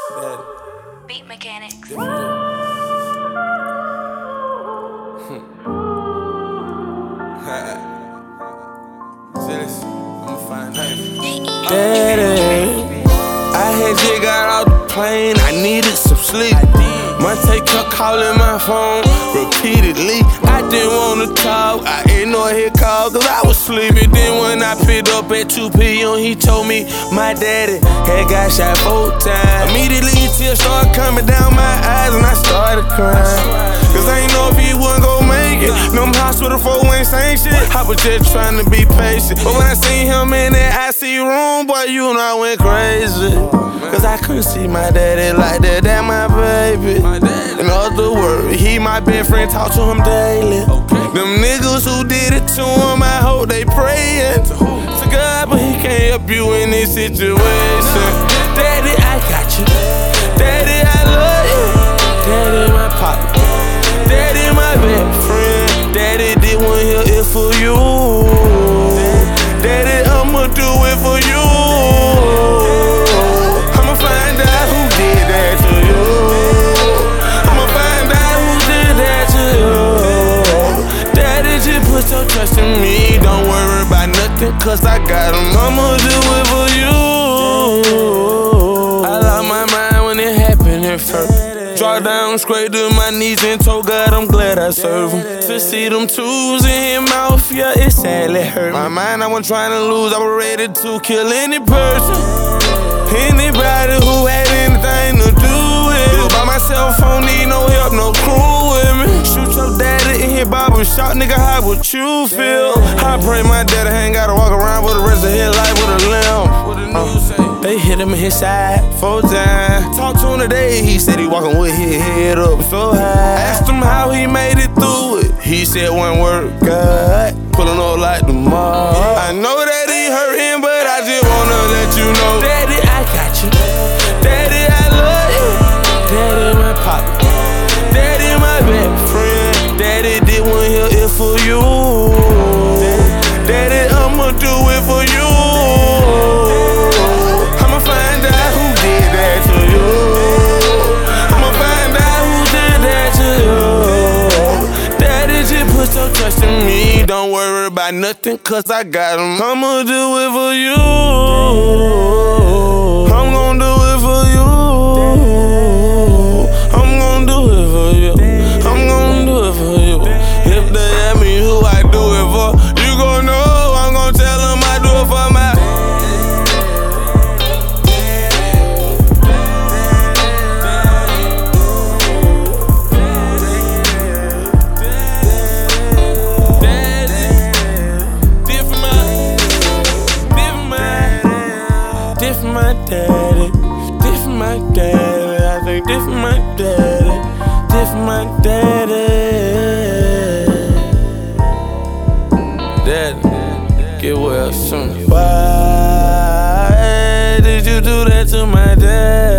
Beat Mechanics. Daddy, I had just got off the plane, I needed some sleep. Monte kept calling my phone repeatedly. I didn't wanna talk, I ignored his call cause I was sleeping. Then when I picked up at 2 p.m. he told me my daddy had got shot 4 times. Immediately tears started coming down my eyes and I started crying. Cause I ain't know if he wasn't gon' make it. Them hospital folk ain't saying shit. I was just trying to be patient. But when I seen him in that IC room, boy, you know I went crazy. Cause I couldn't see my daddy like that, that my baby. In other words, he my best friend, talk to him daily. Them niggas who did it to him, I hope they praying to God, but he can't help you in this situation. Daddy, I got you. Daddy, I love you. Daddy, my pop. Daddy, my best friend. Daddy did one here for you. Daddy, I'ma do it for you. I'ma find out who did that to you. I'ma find out who did that to you. Daddy, just put your trust in me. Don't worry about nothing, cause I got him. I'ma do it for you. I lost my mind when it happened at first. Draw down straight to my knees and told God I'm glad I serve him. To see them tools in his mouth, yeah, it sadly hurt. My mind, I wasn't trying to lose, I was ready to kill any person. Anybody who had anything to do with it. By myself, don't need no help, no crew with me. Shoot your daddy in his barber shop, nigga, how would you feel? I pray my daddy ain't gotta walk around with the rest of his life with a limb. What the news say? They hit him in his side 4 times. Talked to him today, he said he walking with his head up so high. Asked him how he made it through it. He said one word, God. Pulling up like the mob. I know that he hurting, but I just wanna let you know. Daddy, I got you. Daddy, I love you. Daddy, my pop. Daddy, my best friend. Daddy did one here for you. Daddy, I'ma do it for you. I'ma find out who did that to you. I'ma find out who did that to you. Daddy, just put your trust in me. Don't worry about nothing, cause I got him. I'ma do it for you. I'm gon' do it for you. I'm gon' do it for you. I'm gon' do it for you. If they ask me who I do it for, you gon' know. I'm gon' tell them I do it for my. This for my daddy, this for my daddy. I think this for my daddy, this for my daddy. Daddy, get well soon. Why did you do that to my dad?